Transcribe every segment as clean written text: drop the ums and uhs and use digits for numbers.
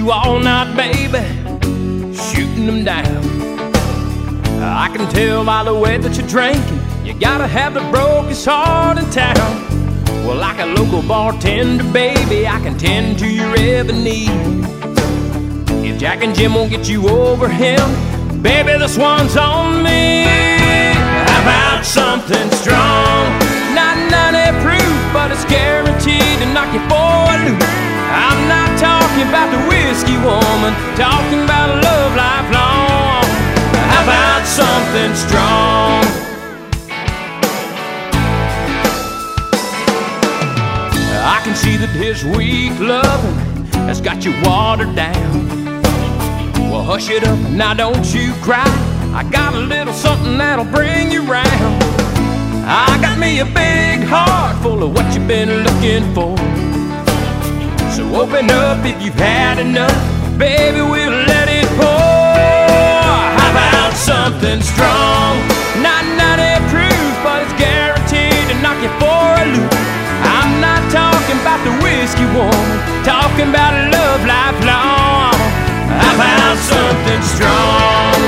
you all night, baby, shooting them down. I can tell by the way that you're drinking, you gotta have the brokest heart in town. Well, like a local bartender, baby, I can tend to your every need. If Jack and Jim won't get you over him, baby, this one's on me. How about something strong? Not 90 proof, but it's guaranteed to knock you for a loop. I'm not talking about the whiskey woman, talking about love lifelong. How about something strong? I can see that his weak loving has got you watered down. Well, hush it up, now don't you cry. I got a little something that'll bring you round. I got me a big heart full of what you've been looking for. So open up if you've had enough, baby, we'll let it pour. How about something strong? Not 90 proof, but it's guaranteed to knock you for a loop. I'm not talking about the whiskey woman, talking about love lifelong. How about something strong?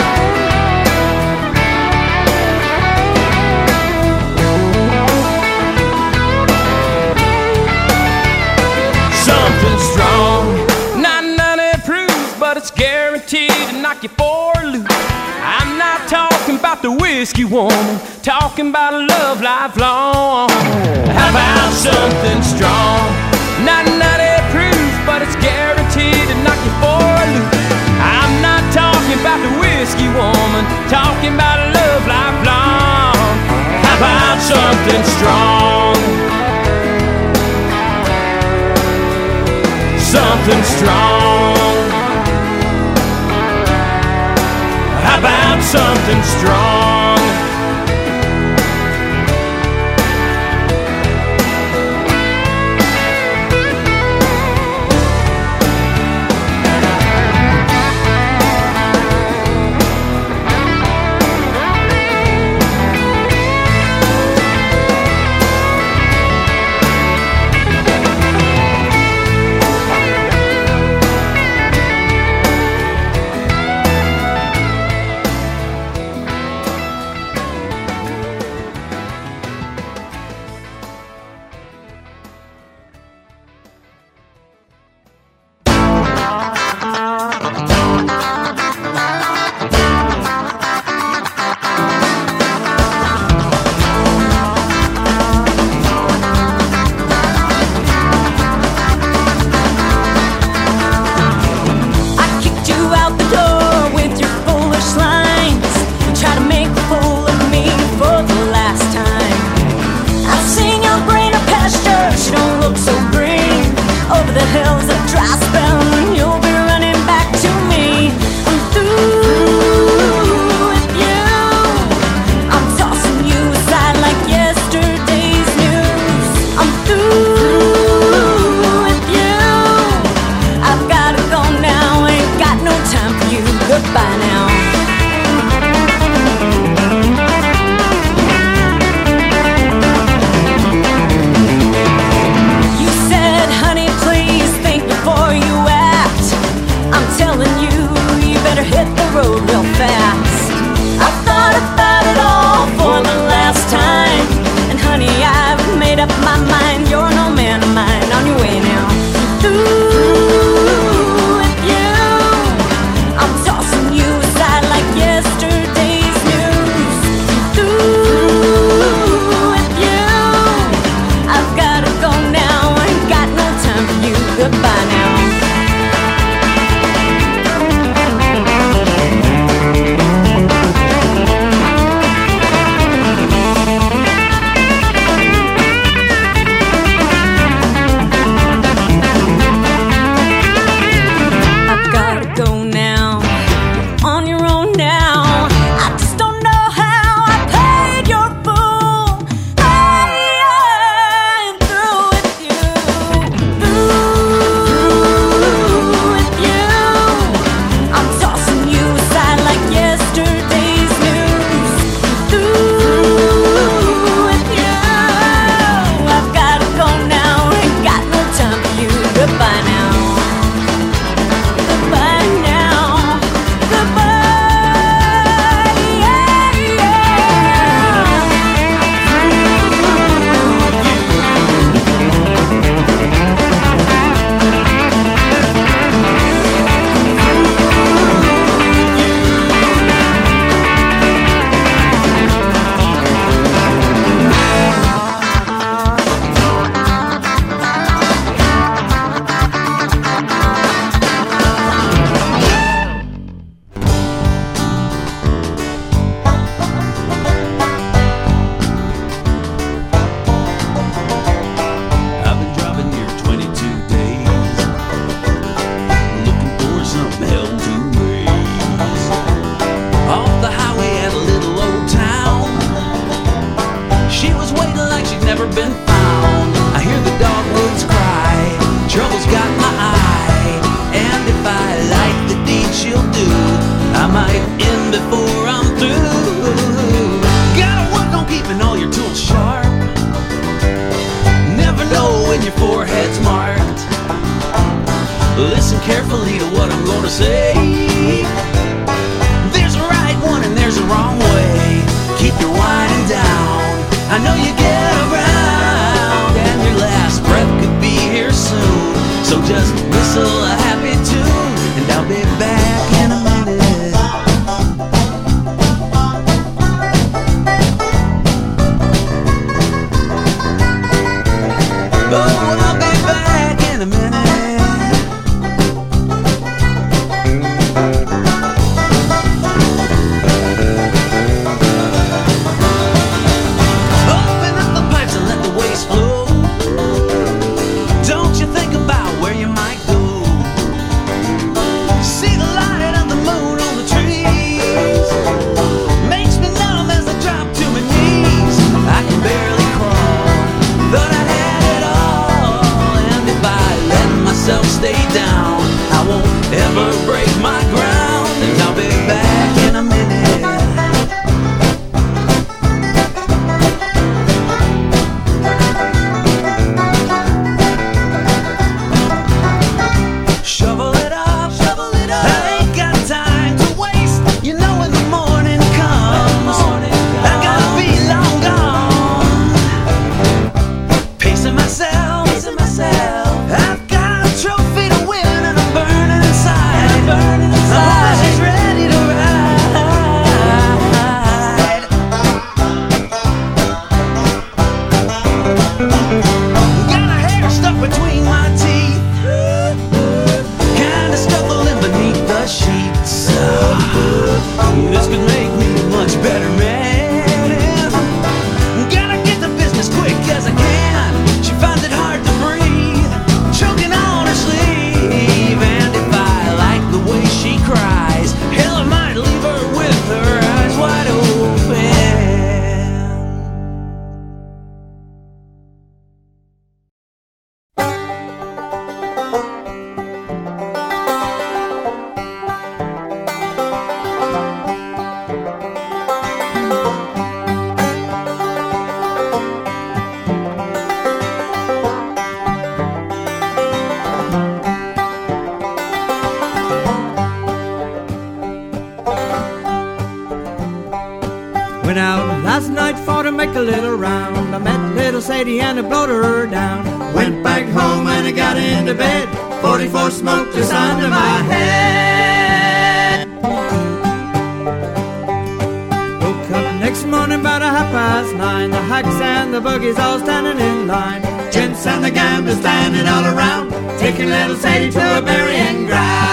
Something strong, not 90 proof, but it's guaranteed to knock you for a loop. I'm not talking about the whiskey woman, talking about love lifelong. How about something strong? Not 90 proof, but it's guaranteed to knock you for a loop. I'm not talking about the whiskey woman, talking about love lifelong. How about something strong? Something strong. How about something strong? just whistle a happy tune, and I'll be back in a minute. Oh, I'll be back in a minute. Open up the pipes and let the waste flow. Don't you think about where you might go. See the light of the moon on the trees. Makes me numb as I drop to my knees. I can barely crawl, thought I had it all. And if I let myself stay down, I won't ever break my ground. And I'll be back in a minute. Shovel it up, shovel it up. I ain't got time to waste. You know when the morning comes, I gotta be long gone. Pacing myself, I've got a trophy to win, and I'm burning inside. My body's ready to ride. Got a hair stuck between my teeth, kinda scuffling beneath the sheets. This could make me a much better man. Gotta get to business quick as I can. She finds it hard to breathe, choking on her sleeve. And if I like the way she cries, hell, I might leave her with her eyes wide open. Went out last night for to make a little round. I met little Sadie and I blowed her down. Went back home and I got into bed. 44 smoke just under my head. Woke up next morning about 9:30. The hacks and the buggies all standing in line. Gents and the gamblers standing all around, taking little Sadie to a burying ground.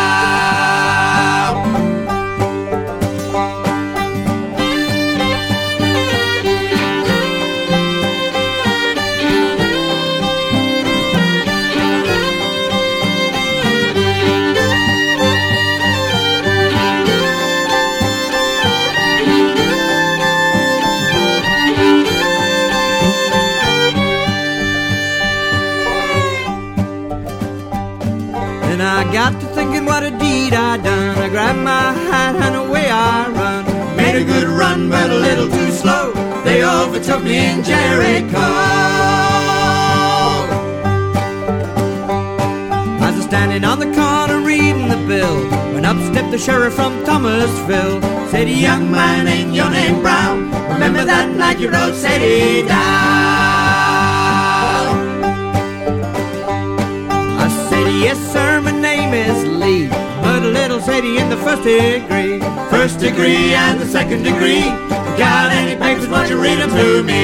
Then I got to thinking what a deed I done. I grabbed my hat and away I run. Made a good run but a little too slow. They overtook me in Jericho. I was standing on the corner reading the bill when up stepped the sheriff from Thomasville. Said, young man, ain't your name Brown? Remember that night you rode Sadie down? I said, yes sir, my name is Lee. But a little Sadie in the first degree. First degree and the second degree. Got any papers, why don't you read them to me?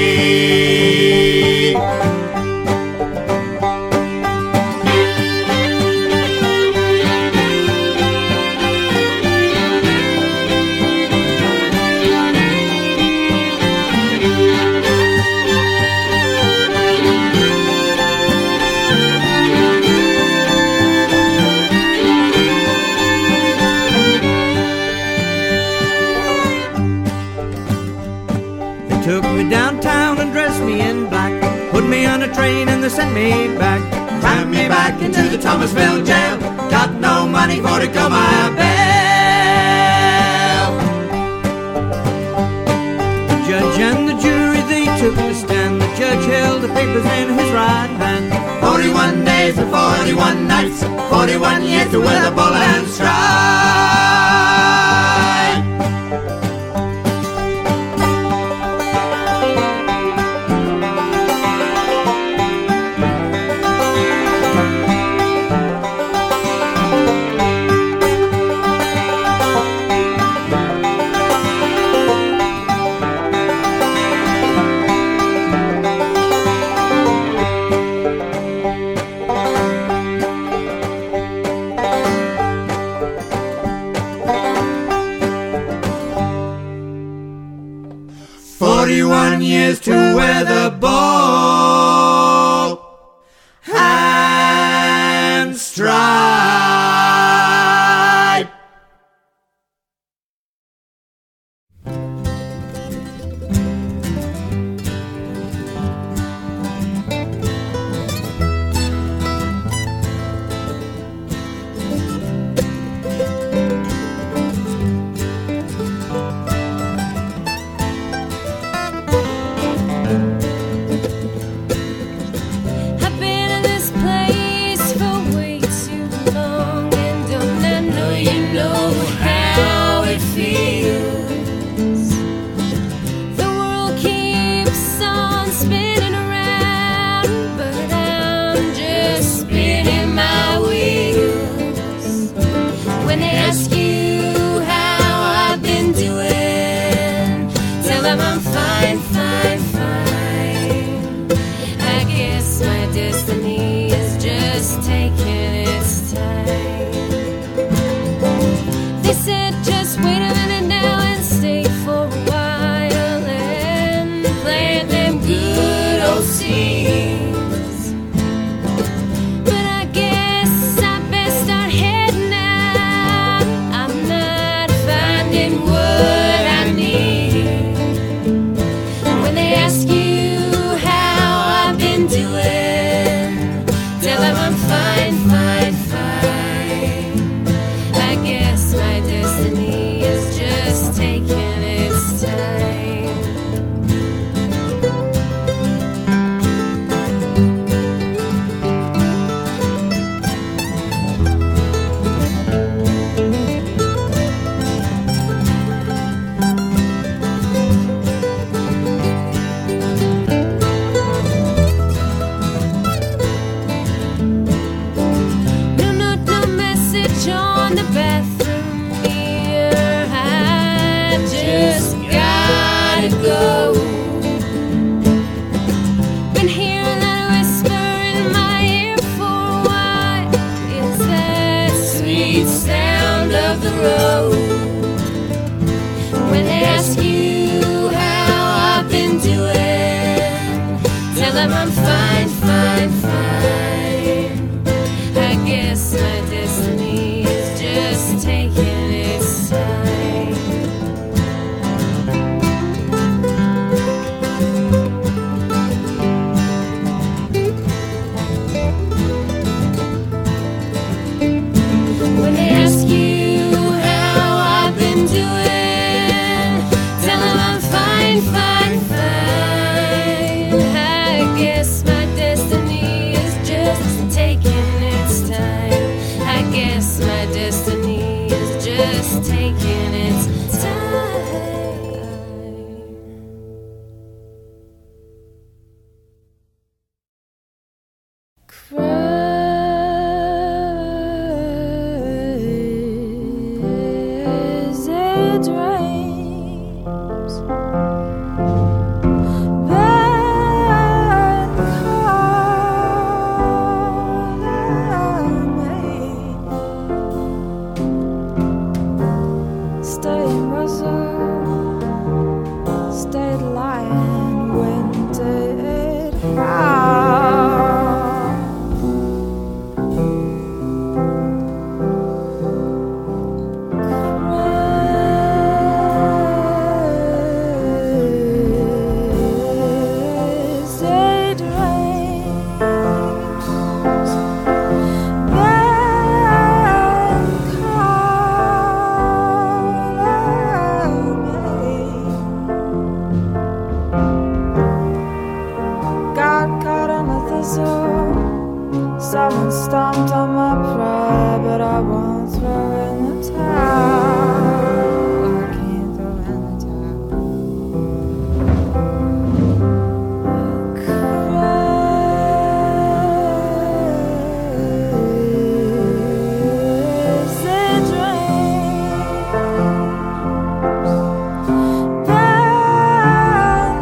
Took me downtown and dressed me in black. Put me on a train and they sent me back. Crammed me back into the Thomasville jail. Got no money for to go my bail. The judge and the jury, they took the stand. The judge held the papers in his right hand. 41 days and 41 nights, 41 years to wear the bull and stride. 21 years to wear the ball and stripe. Someone stomped on my pride, but I won't throw in the towel. I can't throw in the towel. Crazy dreams that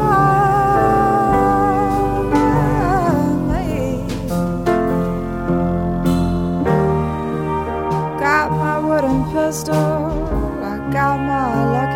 call me. Got my wooden pistol, I got my